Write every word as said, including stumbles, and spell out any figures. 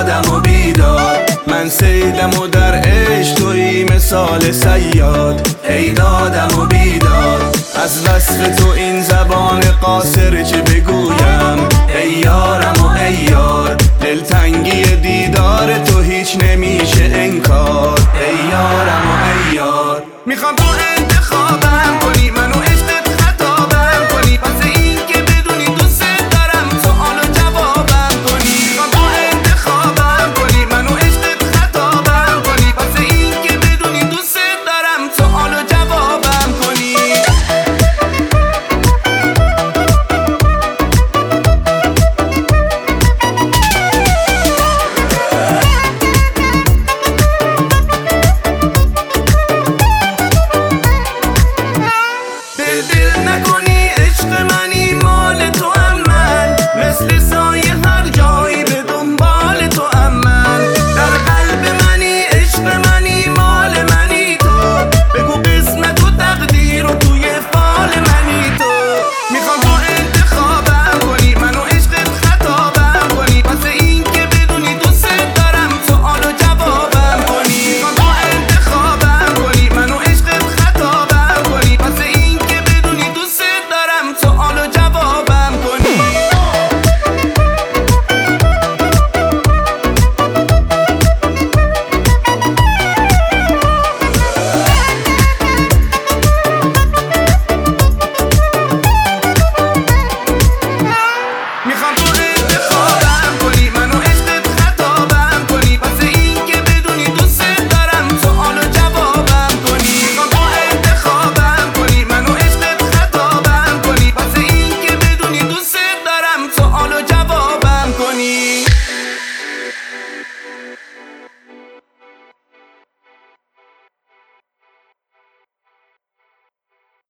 دادم و بیدار، من سیدم و در عشق توی مثال صیاد. ای دادم و بیدار، از وصف تو این زبان قاصر چه بگویم. ای یارم و ای یار، دلتنگی دیدار تو هیچ نمیشه انکار. ای یارم و ای یار، میخوام تو انتخاب